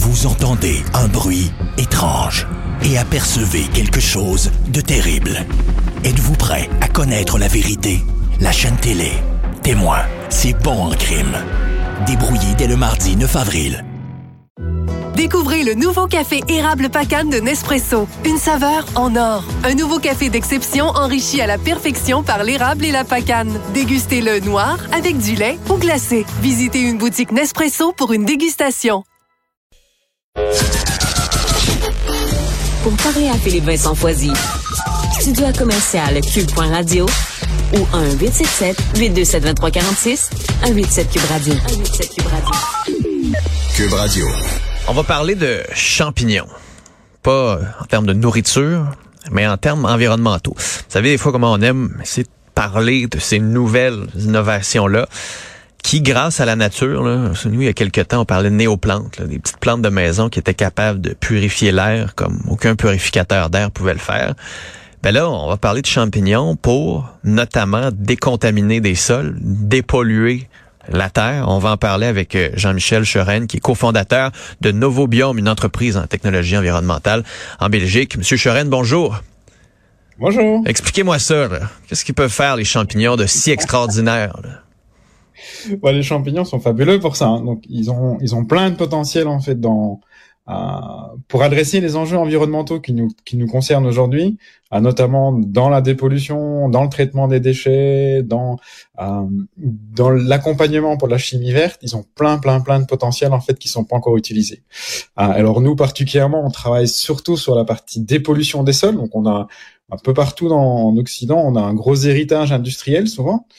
Vous entendez un bruit étrange et apercevez quelque chose de terrible. Êtes-vous prêt à connaître la vérité? La chaîne télé Témoin, c'est bon en crime. Débrouillé dès le mardi 9 avril. Découvrez le nouveau café érable Pacane de Nespresso. Une saveur en or. Un nouveau café d'exception enrichi à la perfection par l'érable et la Pacane. Dégustez-le noir, avec du lait ou glacé. Visitez une boutique Nespresso pour une dégustation. Pour parler à Philippe-Vincent Foisy, studio à commercial cube.radio ou 1-877-827-2346, 187 Cube Radio. 187 Cube Radio. Cube Radio. On va parler de champignons. Pas en termes de nourriture, mais en termes environnementaux. Vous savez, des fois, comment on aime essayer de parler de ces nouvelles innovations-là qui, grâce à la nature, là, nous, il y a quelques temps, on parlait de néoplantes, là, des petites plantes de maison qui étaient capables de purifier l'air comme aucun purificateur d'air pouvait le faire. Ben là, on va parler de champignons pour notamment décontaminer des sols, dépolluer la terre. On va en parler avec Jean-Michel Cheren, qui est cofondateur de Novobiome, une entreprise en technologie environnementale en Belgique. Monsieur Cheren, bonjour. Bonjour. Expliquez-moi ça, là. Qu'est-ce qu'ils peuvent faire, les champignons, de si extraordinaire, là? Ouais, les champignons sont fabuleux pour ça. Hein. Donc, ils ont plein de potentiel, en fait, pour adresser les enjeux environnementaux qui nous concernent aujourd'hui, notamment dans la dépollution, dans le traitement des déchets, dans l'accompagnement pour la chimie verte. Ils ont plein de potentiel, en fait, qui sont pas encore utilisés. Alors, nous, particulièrement, on travaille surtout sur la partie dépollution des sols. Donc, on a un peu partout en Occident, on a un gros héritage industriel, souvent.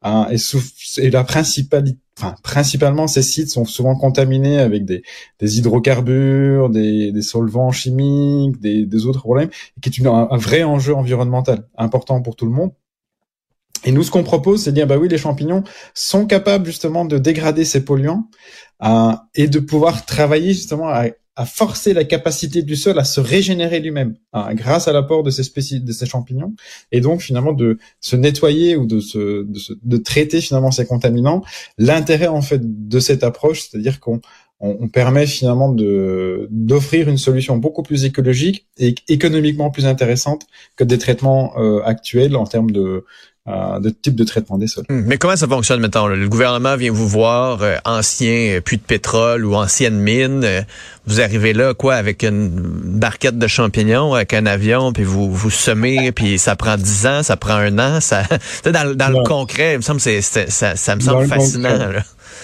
Et principalement, ces sites sont souvent contaminés avec des hydrocarbures, des solvants chimiques, des autres problèmes, qui est un vrai enjeu environnemental important pour tout le monde. Et nous, ce qu'on propose, c'est de dire, bah oui, les champignons sont capables justement de dégrader ces polluants et de pouvoir travailler justement à forcer la capacité du sol à se régénérer lui-même grâce à l'apport de ces champignons, et donc finalement de se nettoyer ou de traiter finalement ces contaminants. L'intérêt en fait de cette approche, c'est-à-dire qu'on permet finalement d'offrir une solution beaucoup plus écologique et économiquement plus intéressante que des traitements actuels en termes de type de traitement des sols. Mais comment ça fonctionne maintenant? Le gouvernement vient vous voir, ancien puits de pétrole ou ancienne mine, vous arrivez là, quoi, avec une barquette de champignons, avec un avion, puis vous semez, puis ça prend 10 ans, ça prend 1 an, ça, dans le concret, il me semble ça me semble fascinant, là.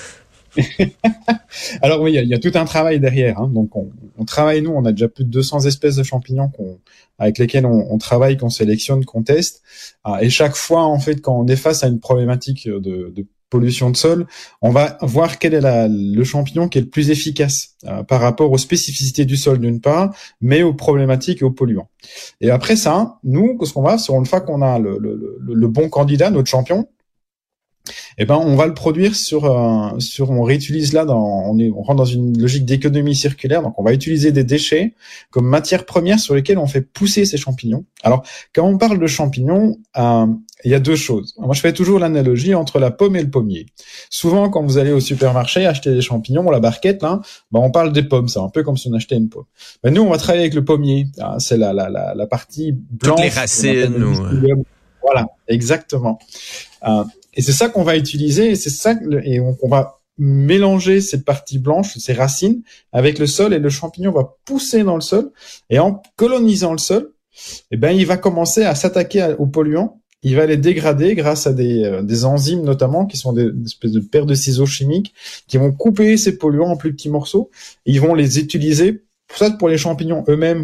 Alors oui, il y a tout un travail derrière. Hein. Donc on travaille, nous, on a déjà plus de 200 espèces de champignons avec lesquelles on travaille, qu'on sélectionne, qu'on teste. Et chaque fois, en fait, quand on est face à une problématique de pollution de sol, on va voir quel est le champignon qui est le plus efficace par rapport aux spécificités du sol d'une part, mais aux problématiques et aux polluants. Et après ça, nous, ce qu'on va, c'est une fois qu'on a le bon candidat, notre champion, eh ben, on va le produire on réutilise là on rentre dans une logique d'économie circulaire. Donc, on va utiliser des déchets comme matière première sur lesquelles on fait pousser ces champignons. Alors, quand on parle de champignons, il y a deux choses. Moi, je fais toujours l'analogie entre la pomme et le pommier. Souvent, quand vous allez au supermarché acheter des champignons, la barquette, là, on parle des pommes. C'est un peu comme si on achetait une pomme. Ben, nous, on va travailler avec le pommier. C'est la partie blanche. Toutes les racines. Voilà, exactement. Et c'est ça qu'on va utiliser, et on va mélanger cette partie blanche, ces racines, avec le sol, et le champignon va pousser dans le sol, et en colonisant le sol, eh ben, il va commencer à s'attaquer aux polluants, il va les dégrader grâce à des enzymes notamment, qui sont des espèces de paires de ciseaux chimiques, qui vont couper ces polluants en plus petits morceaux, et ils vont les utiliser, soit pour les champignons eux-mêmes,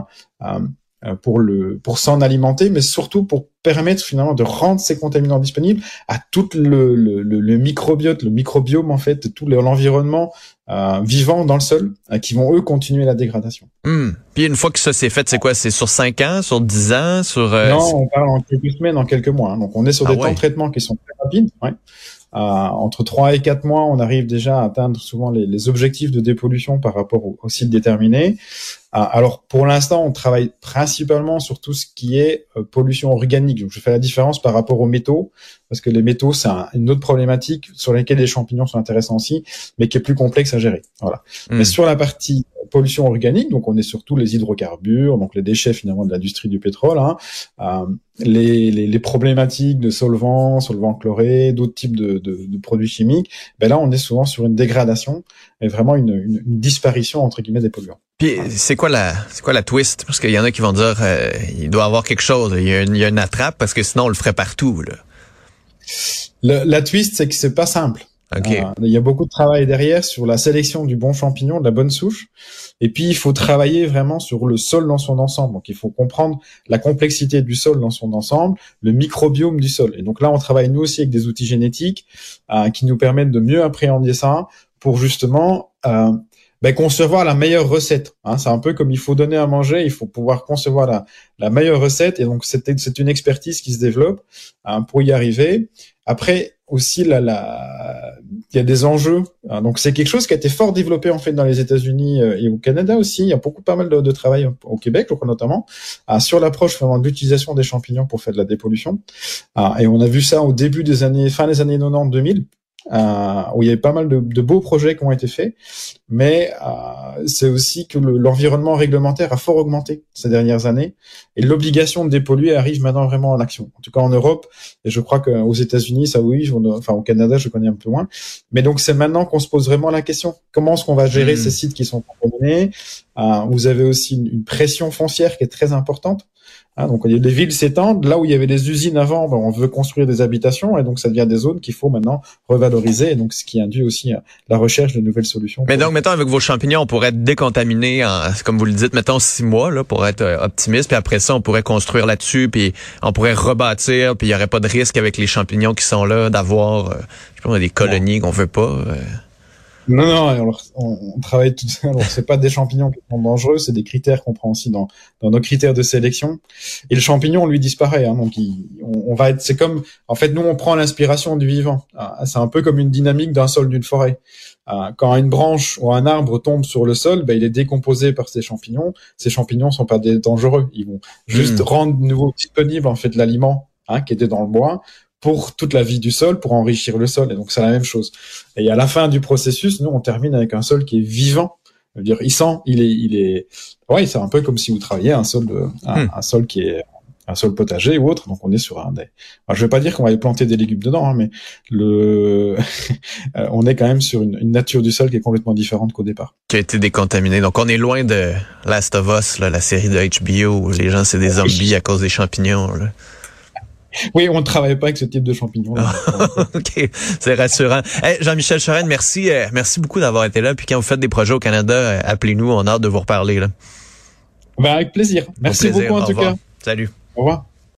pour s'en alimenter, mais surtout pour permettre finalement de rendre ces contaminants disponibles à tout le microbiote, le microbiome en fait, tout l'environnement vivant dans le sol, qui vont eux continuer la dégradation. Puis une fois que ça c'est fait, c'est quoi? C'est sur 5 ans, sur 10 ans, sur... Non, on parle en quelques semaines, en quelques mois. Hein. Donc on est sur des temps de traitement qui sont très rapides. Ouais. entre 3 et 4 mois, on arrive déjà à atteindre souvent les objectifs de dépollution par rapport au site déterminé. Alors, pour l'instant, on travaille principalement sur tout ce qui est pollution organique. Donc, je fais la différence par rapport aux métaux, parce que les métaux, c'est une autre problématique sur laquelle les champignons sont intéressants aussi, mais qui est plus complexe à gérer. Voilà. Mais sur la partie pollution organique, donc on est sur tous les hydrocarbures, donc les déchets finalement de l'industrie du pétrole, les problématiques de solvants chlorés, d'autres types de produits chimiques. Ben là, on est souvent sur une dégradation et vraiment une disparition entre guillemets des polluants. Puis c'est quoi la twist? Parce qu'il y en a qui vont dire il doit y avoir quelque chose, il y a une attrape parce que sinon on le ferait partout là. La twist, c'est que c'est pas simple. Okay. Il y a beaucoup de travail derrière sur la sélection du bon champignon, de la bonne souche. Et puis, il faut travailler vraiment sur le sol dans son ensemble. Donc, il faut comprendre la complexité du sol dans son ensemble, le microbiome du sol. Et donc là, on travaille nous aussi avec des outils génétiques qui nous permettent de mieux appréhender ça pour justement concevoir la meilleure recette. C'est un peu comme il faut donner à manger, il faut pouvoir concevoir la meilleure recette. Et donc, c'est une expertise qui se développe pour y arriver. Après, aussi, il y a des enjeux. Donc, c'est quelque chose qui a été fort développé, en fait, dans les États-Unis et au Canada aussi. Il y a pas mal de travail au Québec, je crois, notamment, sur l'approche vraiment d'utilisation des champignons pour faire de la dépollution. Et on a vu ça au début fin des années 90-2000. Où il y avait pas mal de beaux projets qui ont été faits, mais c'est aussi que l'environnement réglementaire a fort augmenté ces dernières années, et l'obligation de dépolluer arrive maintenant vraiment en action. En tout cas en Europe, et je crois qu'aux États-Unis, ça oui, enfin au Canada, je connais un peu moins. Mais donc c'est maintenant qu'on se pose vraiment la question. Comment est-ce qu'on va gérer ces sites qui sont contaminés? Vous avez aussi une pression foncière qui est très importante. Donc les villes s'étendent. Là où il y avait des usines avant, on veut construire des habitations, et donc ça devient des zones qu'il faut maintenant revaloriser, et donc ce qui induit aussi la recherche de nouvelles solutions. Mais donc, mettons, avec vos champignons, on pourrait être décontaminé comme vous le dites, mettons 6 mois là pour être optimiste, puis après ça, on pourrait construire là-dessus, puis on pourrait rebâtir, puis il y aurait pas de risque avec les champignons qui sont là d'avoir, je sais pas, des colonies qu'on veut pas. Non, alors, on travaille tout ça. Alors, c'est pas des champignons qui sont dangereux, c'est des critères qu'on prend aussi dans nos critères de sélection. Et le champignon, lui, disparaît. Donc, on va être. C'est comme, en fait, nous, on prend l'inspiration du vivant. C'est un peu comme une dynamique d'un sol d'une forêt. Quand une branche ou un arbre tombe sur le sol, il est décomposé par ces champignons. Ces champignons sont pas dangereux. Ils vont juste rendre de nouveau disponible en fait l'aliment qui était dans le bois, pour toute la vie du sol, pour enrichir le sol. Et donc, c'est la même chose. Et à la fin du processus, nous, on termine avec un sol qui est vivant. Je veux dire, ouais, c'est un peu comme si vous travailliez un sol qui est un sol potager ou autre. Donc, on est sur je vais pas dire qu'on va y planter des légumes dedans, mais on est quand même sur une nature du sol qui est complètement différente qu'au départ. Qui a été décontaminée. Donc, on est loin de Last of Us, là, la série de HBO où les gens, c'est des zombies à cause des champignons, là. Oui, on ne travaille pas avec ce type de champignons. OK, c'est rassurant. Hey, Jean-Michel Charette, merci beaucoup d'avoir été là. Puis quand vous faites des projets au Canada, appelez-nous, on a hâte de vous reparler là. Avec plaisir. Merci beaucoup en tout cas. Salut. Au revoir.